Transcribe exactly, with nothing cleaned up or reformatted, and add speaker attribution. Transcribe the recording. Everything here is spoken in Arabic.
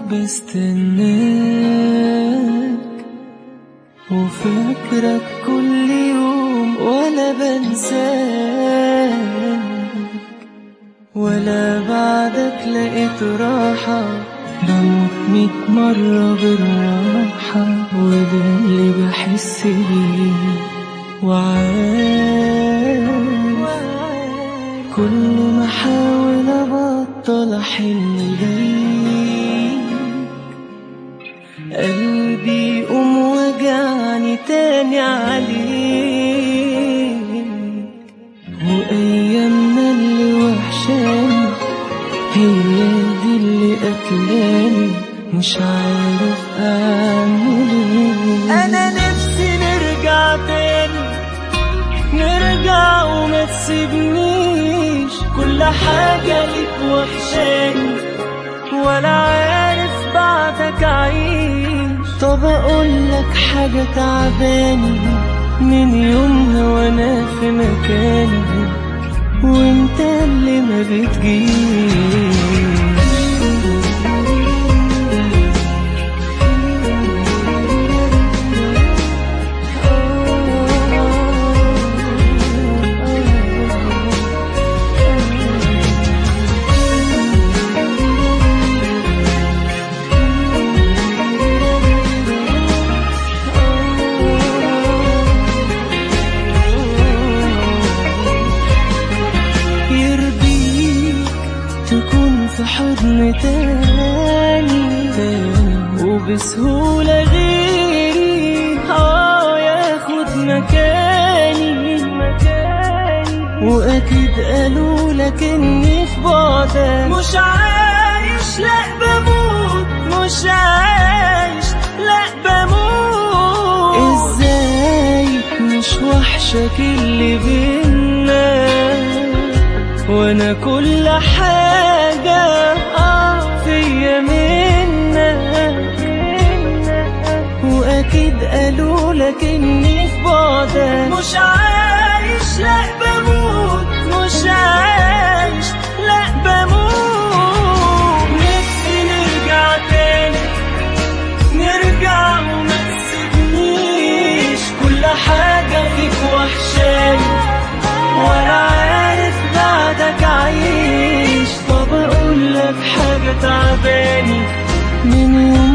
Speaker 1: بستناك وفكرك كل يوم ولا بنساك، ولا بعدك لقيت راحة، بموت ميت مرة بالراحة، وده اللي بحس بيه وعارف كل ما احاول ابطل احن ليك قلبي يقوم وجعني تاني عليك، وايامنا اللي وحشاني هي دي اللي قتلاني، مش عارف اعمل ايه. انا نفسي نرجع تاني، نرجع وما تسيبنيش، كل حاجة ليك وحشاني ولا عارف بعدك عيش. طب اقولك حاجة تعباني من يومها وانا في مكاني، وانت اللي ما بتجيش. تكون في حضن تاني, تاني وبسهولة غيري اه ياخد مكاني, مكاني وأكيد قالوا لك إني في بعدك مش عايش لأ بموت, مش عايش لأ بموت. إزاي مش وحشك اللي بينا وانا كل حاجة اه فيا منك, واكيد قالوا لك اني في بعدك مش عايش لا بموت, مش عايش لا بموت. نفسي نرجع تاني, نرجع وما تسيبنيش, كل حاجة فيك وحشاني ولا عارف بعدك عايش. طب اقول لك حاجة تعباني من يوم